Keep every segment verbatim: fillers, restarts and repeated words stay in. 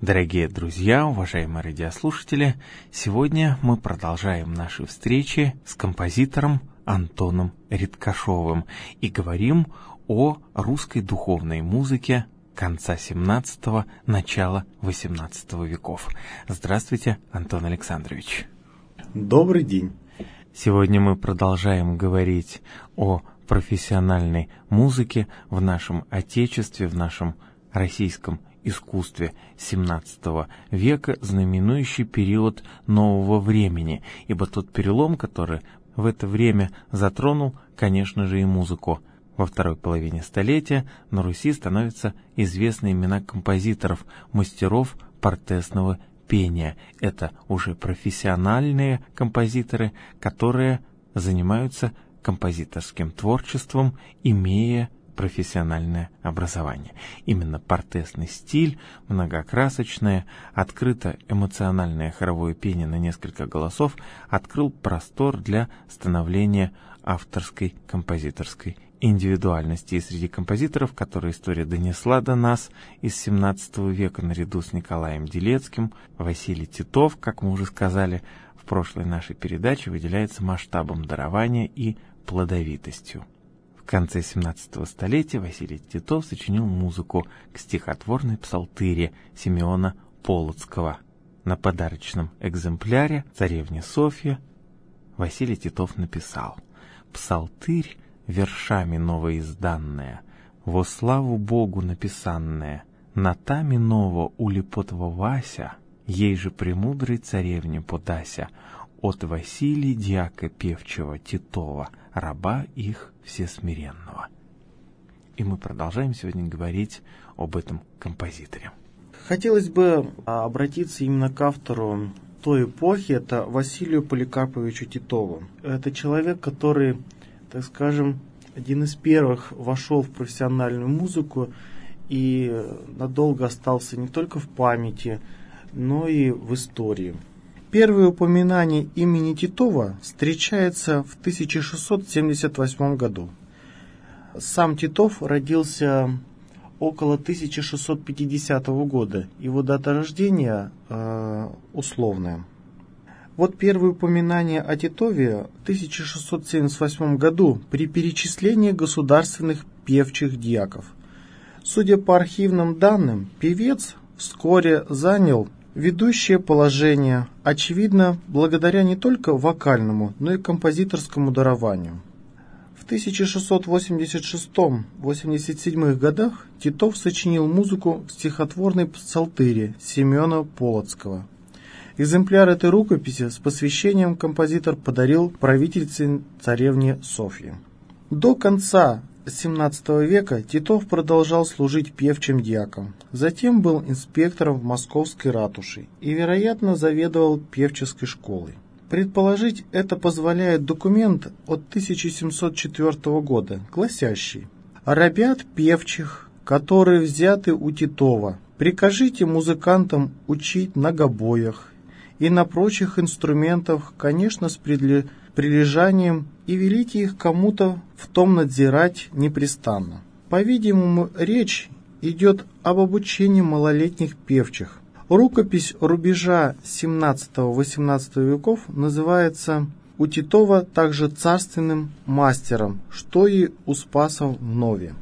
Дорогие друзья, уважаемые радиослушатели, сегодня мы продолжаем наши встречи с композитором Антоном Редкашовым и говорим о русской духовной музыке конца семнадцатого, начала восемнадцатого веков. Здравствуйте, Антон Александрович. Добрый день. Сегодня мы продолжаем говорить о профессиональной музыке в нашем Отечестве, в нашем российском искусстве семнадцатого века, знаменующий период нового времени, ибо тот перелом, который в это время затронул, конечно же, и музыку. Во второй половине столетия на Руси становятся известны имена композиторов, мастеров портесного пения. Это уже профессиональные композиторы, которые занимаются композиторским творчеством, имея профессиональное образование. Именно портесный стиль, многокрасочное, открыто эмоциональное хоровое пение на несколько голосов открыл простор для становления авторской композиторской индивидуальности. И среди композиторов, которые история донесла до нас из семнадцатого века, наряду с Николаем Делецким, Василий Титов, как мы уже сказали в прошлой нашей передаче, выделяется масштабом дарования и плодовитостью. В конце семнадцатого столетия Василий Титов сочинил музыку к стихотворной псалтыре Симеона Полоцкого. На подарочном экземпляре «Царевне Софье» Василий Титов написал: «Псалтырь, вершами новоизданная, во славу Богу написанная, нотами ново улепотва Вася, ей же премудрой царевне подася, от Василия дьяка певчего Титова, раба их всесмиренного». И мы продолжаем сегодня говорить об этом композиторе. Хотелось бы обратиться именно к автору той эпохи, это Василию Поликарповичу Титову. Это человек, который, так скажем, один из первых вошел в профессиональную музыку и надолго остался не только в памяти, но и в истории. Первое упоминание имени Титова встречается в тысяча шестьсот семьдесят восьмом году. Сам Титов родился около тысяча шестьсот пятидесятого года. Его дата рождения э, условная. Вот первое упоминание о Титове в тысяча шестьсот семьдесят восьмом году при перечислении государственных певчих дьяков. Судя по архивным данным, певец вскоре занял ведущее положение, очевидно, благодаря не только вокальному, но и композиторскому дарованию. В тысяча шестьсот восемьдесят шестом — восемьдесят седьмом годах Титов сочинил музыку к стихотворной псалтыре Семена Полоцкого. Экземпляр этой рукописи с посвящением композитор подарил правительнице царевне Софье. До конца семнадцатого века Титов продолжал служить певчим дьяком, затем был инспектором в Московской ратуше и, вероятно, заведовал певческой школой. Предположить это позволяет документ от тысяча семьсот четвёртого года, гласящий: «Рабят певчих, которые взяты у Титова, прикажите музыкантам учить на гобоях и на прочих инструментах, конечно, с предле... прилежанием, и велите их кому-то в том надзирать непрестанно». По-видимому, речь идет об обучении малолетних певчих. Рукопись рубежа семнадцатого-восемнадцатого веков называется у Титова также царственным мастером, что и у Спаса в Нове,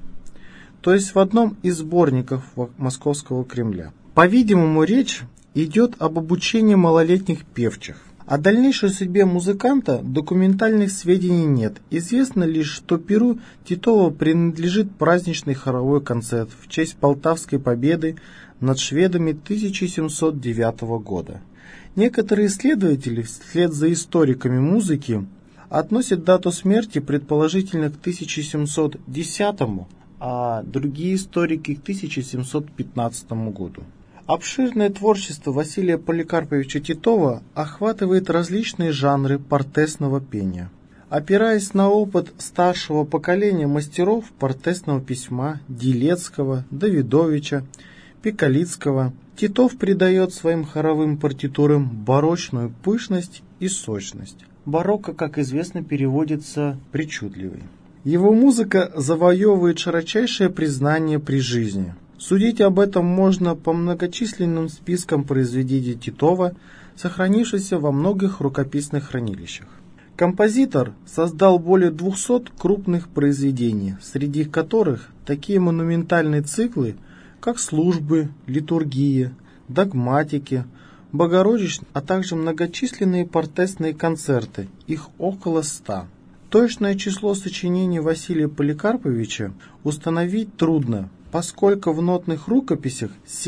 то есть в одном из сборников Московского Кремля. По-видимому, речь идет об обучении малолетних певчих. О дальнейшей судьбе музыканта документальных сведений нет. Известно лишь, что перу Титова принадлежит праздничный хоровой концерт в честь Полтавской победы над шведами тысяча семьсот девятого года. Некоторые исследователи, вслед за историками музыки, относят дату смерти предположительно к тысяча семьсот десятому, а другие историки к тысяча семьсот пятнадцатому году. Обширное творчество Василия Поликарповича Титова охватывает различные жанры портесного пения. Опираясь на опыт старшего поколения мастеров портесного письма Делецкого, Давидовича, Пикалицкого, Титов придает своим хоровым партитурам барочную пышность и сочность. Барокко, как известно, переводится «причудливый». Его музыка завоевывает широчайшее признание при жизни. Судить об этом можно по многочисленным спискам произведений Титова, сохранившихся во многих рукописных хранилищах. Композитор создал более двухсот крупных произведений, среди которых такие монументальные циклы, как «Службы», «Литургии», «Догматики», «Богородичные», а также многочисленные портесные концерты, их около ста. Точное число сочинений Василия Поликарповича установить трудно, поскольку в нотных рукописях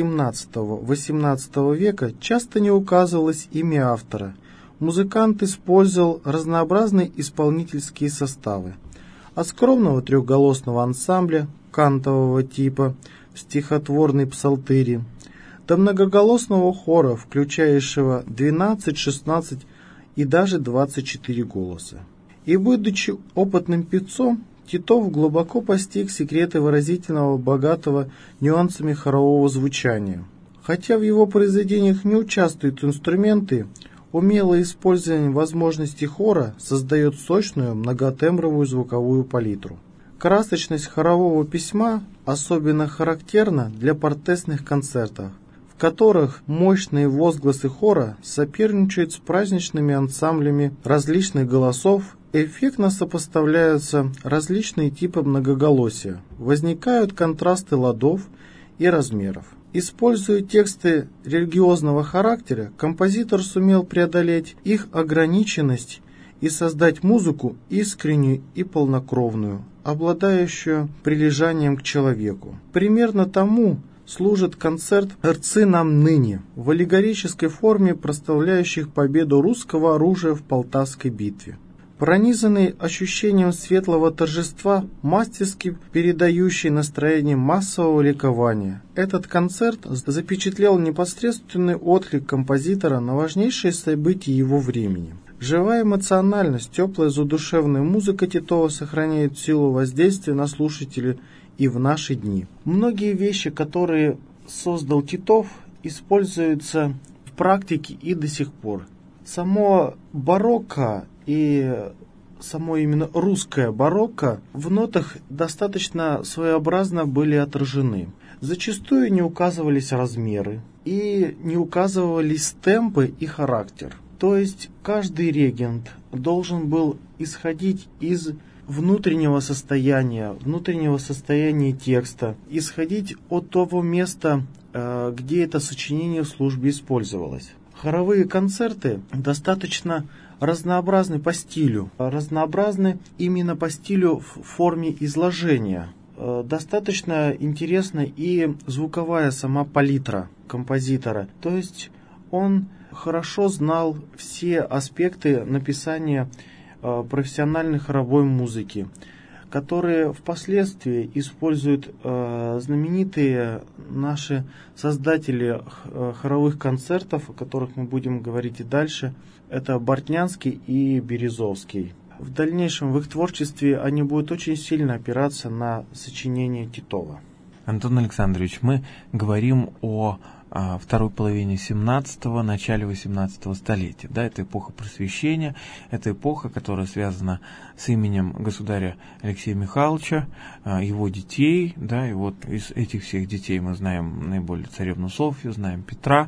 семнадцатого-восемнадцатого века часто не указывалось имя автора. Музыкант использовал разнообразные исполнительские составы. От скромного трехголосного ансамбля кантового типа в стихотворной псалтыри до многоголосного хора, включающего двенадцать, шестнадцать и даже двадцать четыре голоса. И будучи опытным певцом, Титов глубоко постиг секреты выразительного, богатого нюансами хорового звучания. Хотя в его произведениях не участвуют инструменты, умелое использование возможностей хора создает сочную многотембровую звуковую палитру. Красочность хорового письма особенно характерна для портесных концертов, в которых мощные возгласы хора соперничают с праздничными ансамблями различных голосов, эффектно сопоставляются различные типы многоголосия, возникают контрасты ладов и размеров. Используя тексты религиозного характера, композитор сумел преодолеть их ограниченность и создать музыку искреннюю и полнокровную, обладающую прилежанием к человеку. Примерно тому служит концерт «Рцы нам ныне» в аллегорической форме, прославляющих победу русского оружия в Полтавской битве. Пронизанный ощущением светлого торжества, мастерски передающий настроение массового ликования, этот концерт запечатлел непосредственный отклик композитора на важнейшие события его времени. Живая эмоциональность, теплая задушевная музыка Титова сохраняет силу воздействия на слушателей и в наши дни. Многие вещи, которые создал Титов, используются в практике и до сих пор. Само барокко и само именно русское барокко в нотах достаточно своеобразно были отражены. Зачастую не указывались размеры и не указывались темпы и характер. То есть каждый регент должен был исходить из внутреннего состояния, внутреннего состояния текста, исходить от того места, где это сочинение в службе использовалось. Хоровые концерты достаточно разнообразны по стилю, разнообразны именно по стилю в форме изложения. Достаточно интересна и звуковая сама палитра композитора, то есть он хорошо знал все аспекты написания профессиональной хоровой музыки, которые впоследствии используют э, знаменитые наши создатели хоровых концертов, о которых мы будем говорить и дальше. Это Бортнянский и Березовский. В дальнейшем в их творчестве они будут очень сильно опираться на сочинения Титова. Антон Александрович, мы говорим о второй половине семнадцатого, начале восемнадцатого столетия. Да, это эпоха Просвещения, это эпоха, которая связана с именем государя Алексея Михайловича, его детей, да, и вот из этих всех детей мы знаем наиболее царевну Софью, знаем Петра.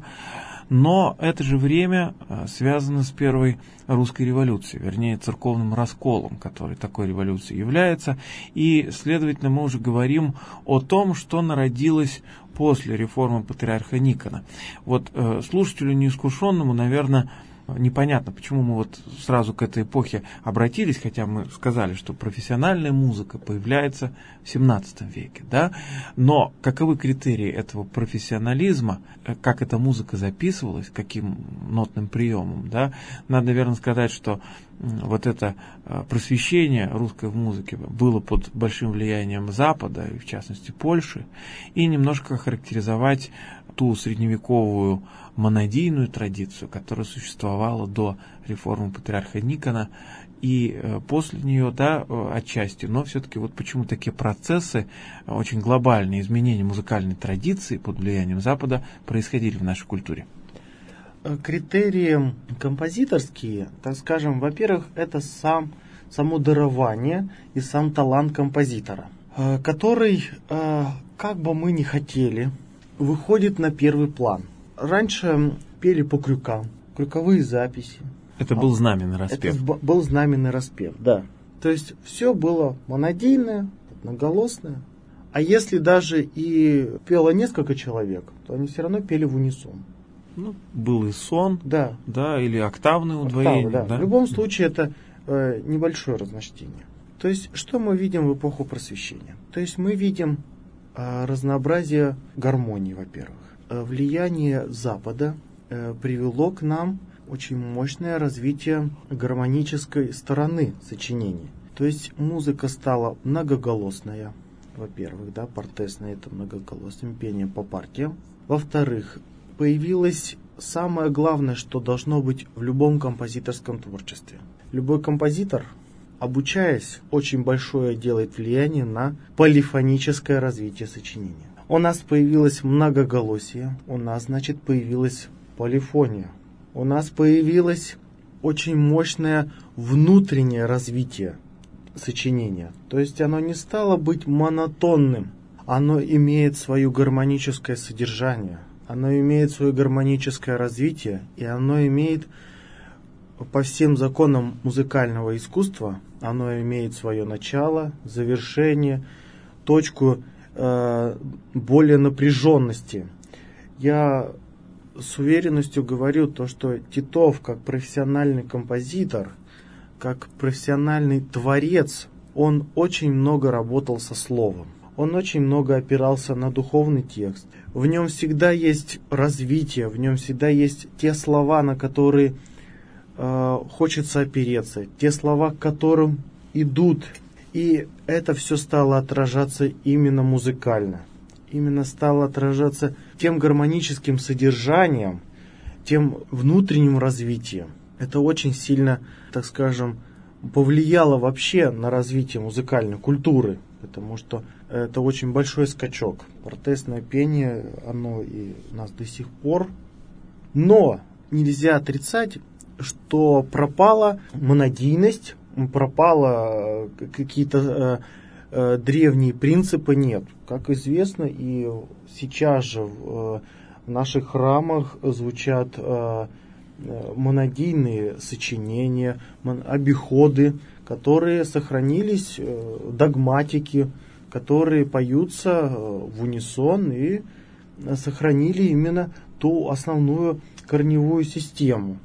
Но это же время связано с первой русской революцией, вернее, церковным расколом, который такой революцией является. И, следовательно, мы уже говорим о том, что народилось после реформы патриарха Никона. Вот э, слушателю неискушенному, наверное, непонятно, почему мы вот сразу к этой эпохе обратились, хотя мы сказали, что профессиональная музыка появляется в семнадцатом веке, да? Но каковы критерии этого профессионализма, как эта музыка записывалась, каким нотным приемом, да? Надо, наверное, сказать, что вот это просвещение русской музыки было под большим влиянием Запада, и в частности Польши, и немножко охарактеризовать ту средневековую монодийную традицию, которая существовала до реформы патриарха Никона и после нее, да, отчасти, но все-таки вот почему такие процессы, очень глобальные изменения музыкальной традиции под влиянием Запада происходили в нашей культуре. Критерии композиторские, так скажем, во-первых, это сам, само дарование и сам талант композитора. который, как бы мы ни хотели, выходит на первый план. Раньше пели по крюкам, крюковые записи. Это был знаменный распев. Это был знаменный распев, да. То есть все было монодийное, одноголосное. А если даже и пело несколько человек, то они все равно пели в унисон. Ну, был и сон, да, да, или октавное удвоение. Октавы, да. Да? В любом случае это э, небольшое разночтение. То есть что мы видим в эпоху Просвещения? То есть мы видим э, разнообразие гармонии, во-первых. Э, влияние Запада э, привело к нам очень мощное развитие гармонической стороны сочинений. То есть музыка стала многоголосная, во-первых, да, партесное это многоголосное пение по партиям. Во-вторых, появилось самое главное, что должно быть в любом композиторском творчестве. Любой композитор, обучаясь, очень большое делает влияние на полифоническое развитие сочинения. У нас появилось многоголосие, у нас, значит, появилась полифония. У нас появилось очень мощное внутреннее развитие сочинения. То есть оно не стало быть монотонным, оно имеет свое гармоническое содержание, оно имеет свое гармоническое развитие, и оно имеет по всем законам музыкального искусства, оно имеет свое начало, завершение, точку э, более напряженности. Я с уверенностью говорю то, что Титов, как профессиональный композитор, как профессиональный творец, он очень много работал со словом. Он очень много опирался на духовный текст. В нем всегда есть развитие, в нем всегда есть те слова, на которые э, хочется опереться, те слова, к которым идут. И это все стало отражаться именно музыкально. Именно стало отражаться тем гармоническим содержанием, тем внутренним развитием. Это очень сильно, так скажем, повлияло вообще на развитие музыкальной культуры, потому что это очень большой скачок. Партесное пение, оно и у нас до сих пор. Но нельзя отрицать, что пропала монодийность, пропало какие-то э, э, древние принципы, нет. Как известно, и сейчас же в, в наших храмах звучат э, монодийные сочинения, обиходы, которые сохранились, догматики, которые поются в унисон и сохранили именно ту основную корневую систему.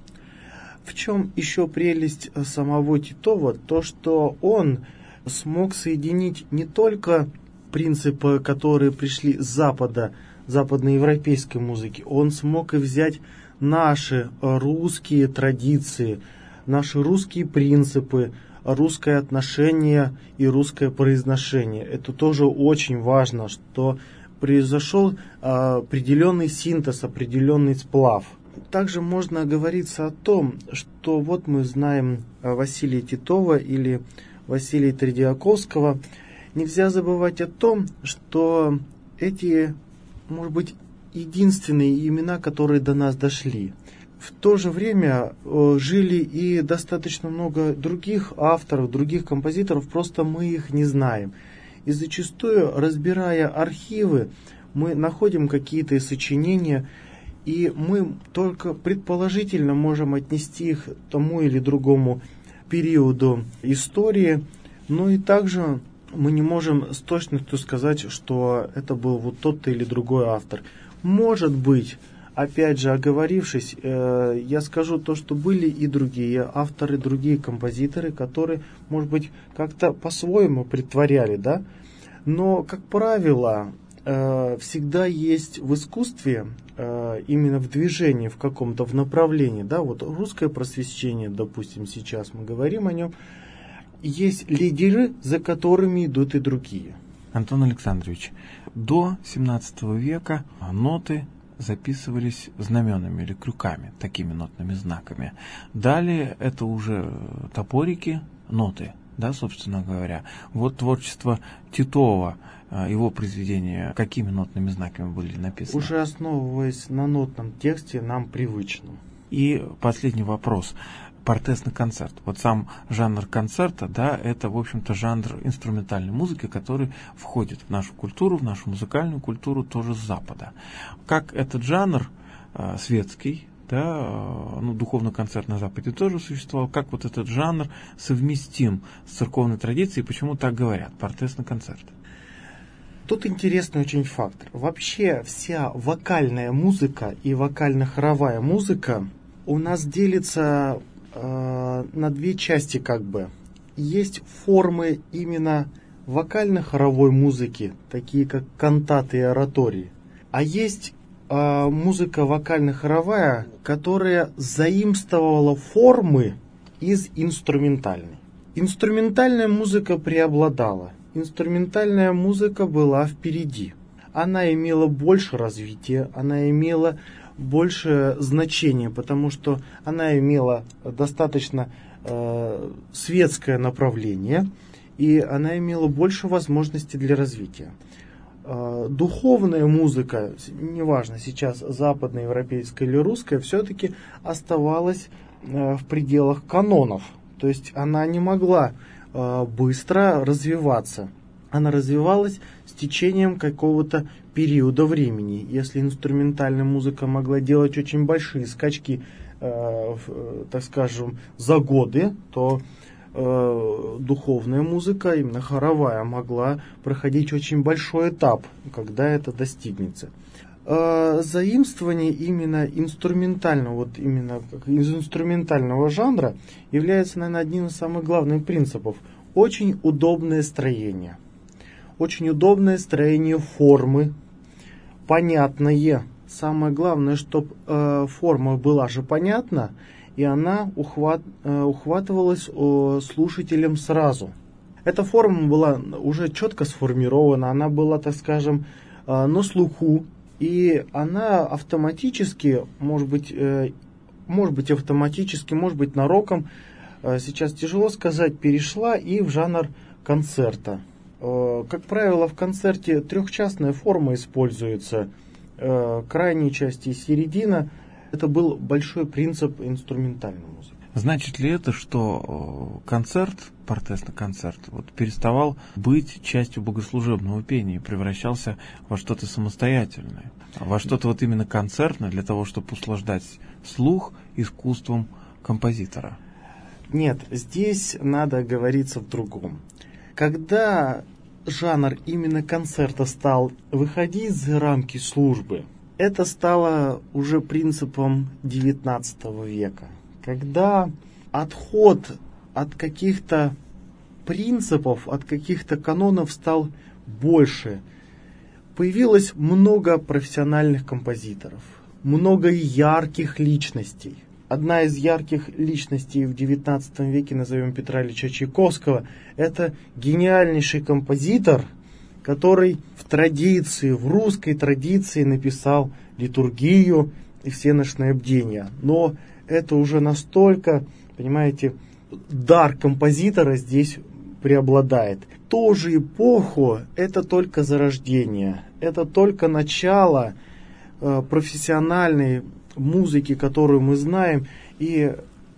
В чем еще прелесть самого Титова? То, что он смог соединить не только принципы, которые пришли с Запада, западноевропейской музыки, он смог и взять наши русские традиции, наши русские принципы, русское отношение и русское произношение. Это тоже очень важно, что произошел определенный синтез, определенный сплав. Также можно оговориться о том, что вот мы знаем Василия Титова или Василия Тредиаковского. Нельзя забывать о том, что эти, может быть, единственные имена, которые до нас дошли. В то же время э, жили и достаточно много других авторов, других композиторов, просто мы их не знаем. И зачастую, разбирая архивы, мы находим какие-то сочинения, и мы только предположительно можем отнести их к тому или другому периоду истории, но и также мы не можем с точностью сказать, что это был вот тот-то или другой автор. Может быть, опять же, оговорившись, э, я скажу то, что были и другие авторы, другие композиторы, которые, может быть, как-то по-своему притворяли, да? Но, как правило, э, всегда есть в искусстве, э, именно в движении, в каком-то, в направлении, да, вот русское просвещение, допустим, сейчас мы говорим о нем, есть лидеры, за которыми идут и другие. Антон Александрович, до семнадцатого века ноты записывались знаменами или крюками, такими нотными знаками. Далее это уже топорики, ноты, да, собственно говоря. Вот творчество Титова, его произведения, какими нотными знаками были написаны? Уже основываясь на нотном тексте, нам привычном. И последний вопрос. портесный концерт. Вот сам жанр концерта, да, это, в общем-то, жанр инструментальной музыки, который входит в нашу культуру, в нашу музыкальную культуру тоже с Запада. Как этот жанр э, светский, да, э, ну, духовный концерт на Западе тоже существовал, как вот этот жанр совместим с церковной традицией, почему так говорят, портесный концерт? Тут интересный очень фактор. Вообще вся вокальная музыка и вокально-хоровая музыка у нас делится э, на две части как бы. Есть формы именно вокально-хоровой музыки, такие как кантаты и оратории. А есть э, музыка вокально-хоровая, которая заимствовала формы из инструментальной. Инструментальная музыка преобладала. Инструментальная музыка была впереди. Она имела больше развития, она имела больше значения, потому что она имела достаточно э, светское направление, и она имела больше возможностей для развития. Э, духовная музыка, неважно сейчас западноевропейская или русская, все-таки оставалась э, в пределах канонов. То есть она не могла э, быстро развиваться. Она развивалась с течением какого-то периода времени. Если инструментальная музыка могла делать очень большие скачки, э, так скажем, за годы, то э, духовная музыка, именно хоровая, могла проходить очень большой этап, когда это достигнется. Э, заимствование именно инструментального, вот именно из инструментального жанра является, наверное, одним из самых главных принципов. Очень удобное строение. Очень удобное строение формы, понятное. Самое главное, чтобы э, форма была же понятна, и она ухват, э, ухватывалась э, слушателем сразу. Эта форма была уже четко сформирована, она была, так скажем, э, на слуху, и она автоматически, может быть, э, может быть автоматически, может быть нароком, э, сейчас тяжело сказать, перешла и в жанр концерта. Как правило, в концерте трехчастная форма используется, крайние части и середина. Это был большой принцип инструментальной музыки. Значит ли это, что концерт, портесный концерт, вот, переставал быть частью богослужебного пения и превращался во что-то самостоятельное, во что-то вот именно концертное для того, чтобы услаждать слух искусством композитора? Нет, здесь надо говориться в другом. Когда жанр именно концерта стал выходить за рамки службы, это стало уже принципом девятнадцатого века. Когда отход от каких-то принципов, от каких-то канонов стал больше, появилось много профессиональных композиторов, много ярких личностей. Одна из ярких личностей в девятнадцатом веке, назовем Петра Ильича Чайковского, это гениальнейший композитор, который в традиции, в русской традиции написал литургию и всенощное бдение. Но это уже настолько, понимаете, дар композитора здесь преобладает. В ту же эпоху это только зарождение, это только начало э, профессиональной музыки, которую мы знаем, и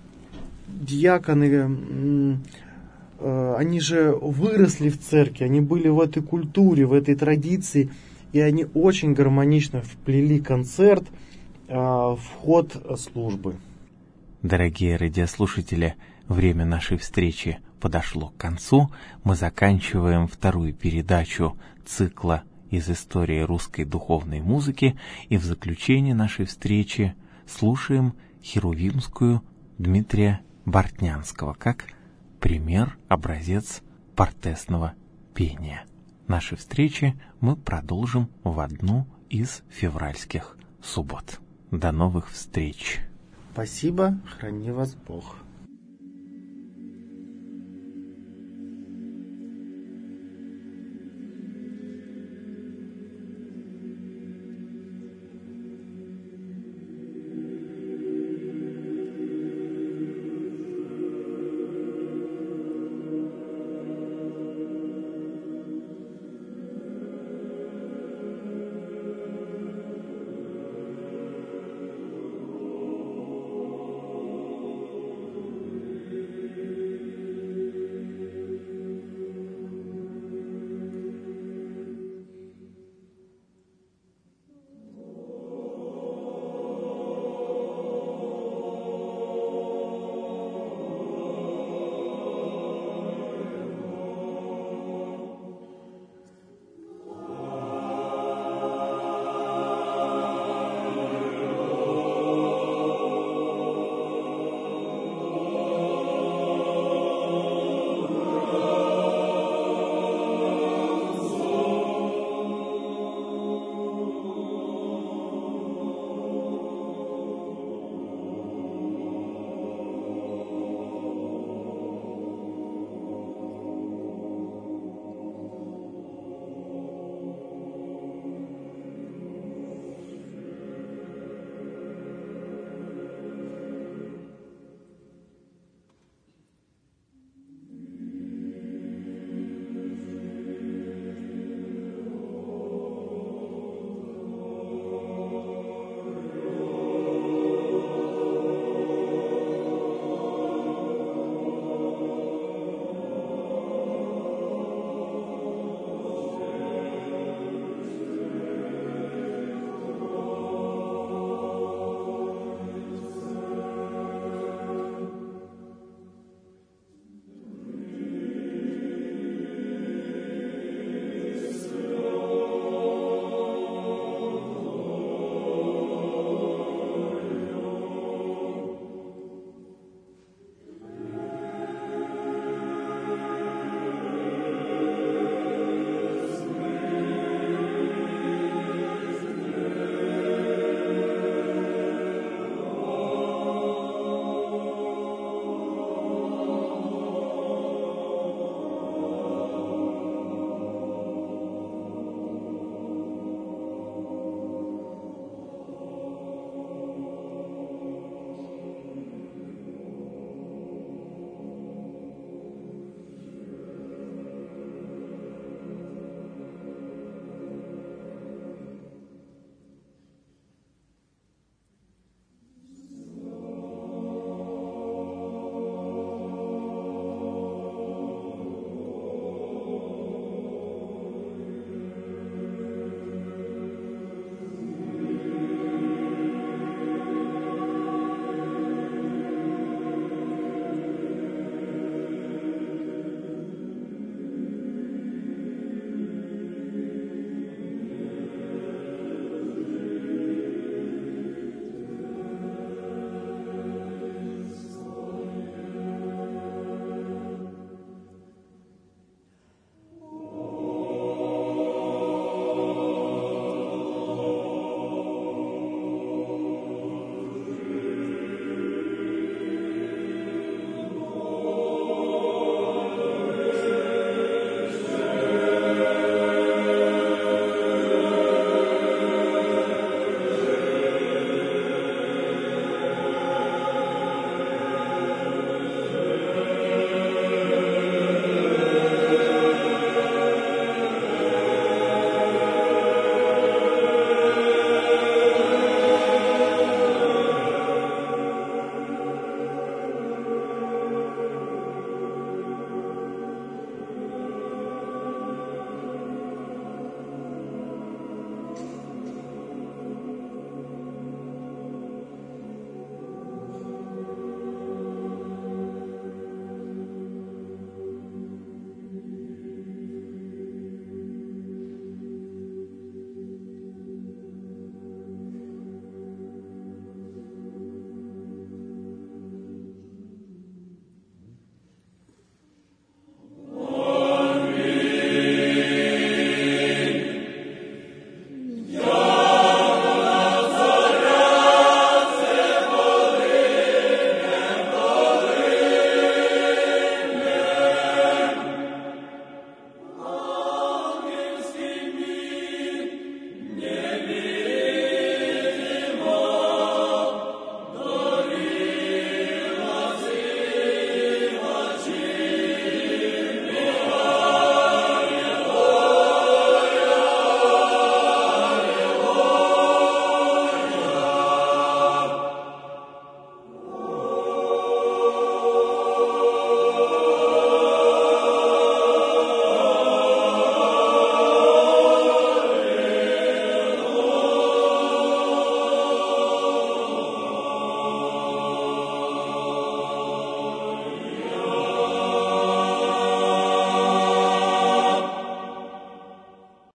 диаконы, они же выросли в церкви, они были в этой культуре, в этой традиции, и они очень гармонично вплели концерт в ход службы. Дорогие радиослушатели, время нашей встречи подошло к концу. Мы заканчиваем вторую передачу цикла из истории русской духовной музыки, и в заключение нашей встречи слушаем Херувимскую Дмитрия Бортнянского как пример, образец портесного пения. Наши встречи мы продолжим в одну из февральских суббот. До новых встреч! Спасибо, храни вас Бог!